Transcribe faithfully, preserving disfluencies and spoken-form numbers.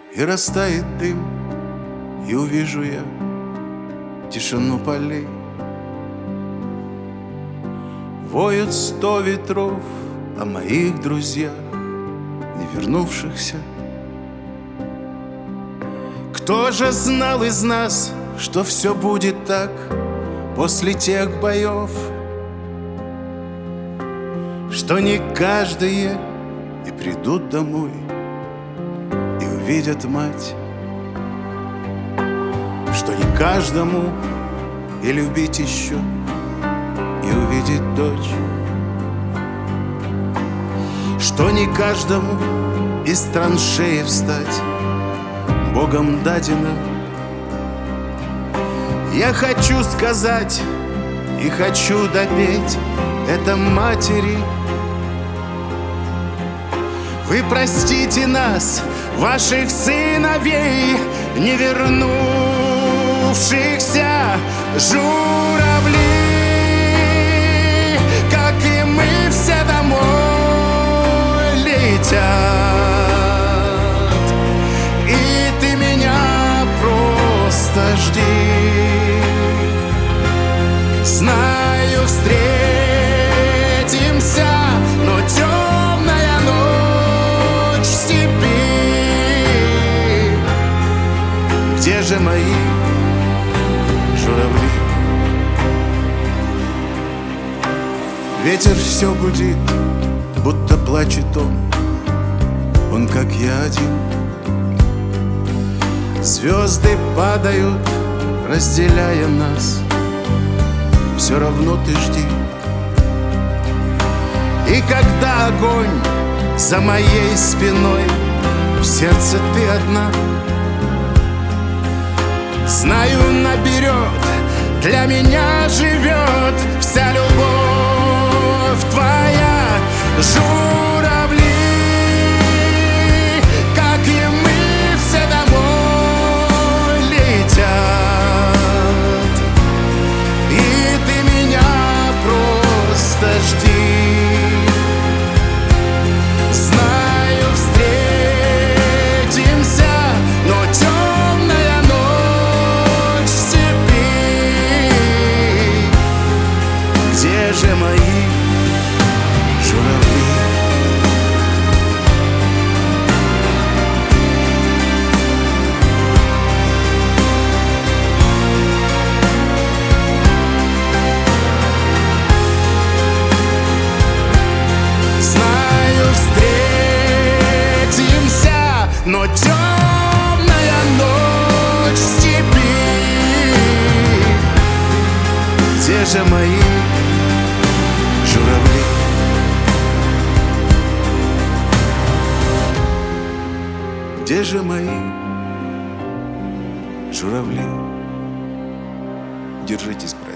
и растает дым, и увижу я тишину полей. Воют сто ветров о моих друзьях, не вернувшихся. Кто же знал из нас, что все будет так после тех боев, что не каждые и придут домой и увидят мать, что не каждому и любить еще и увидеть дочь, что не каждому из траншеи встать Богом дадено. Я хочу сказать и хочу допеть это матери: вы простите нас, ваших сыновей, не вернувшихся журавли, как и мы все домой летят. И ты меня просто жди. Знаю, встретимся, но темная ночь в степи. Где же мои журавли? Ветер все гудит, будто плачет он, он как я один. Звезды падают, разделяя нас, все равно ты жди. И когда огонь за моей спиной, в сердце ты одна. Знаю наперед, для меня живет вся любовь твоя. Журавли, как и мы, все домой летят. И ты меня просто жди. Знаю, встретимся, но темная ночь в степи. Где же мои журавли? Знаю, встретимся, но темная ночь в степи. Где же мои журавли? Где же мои журавли? Держитесь,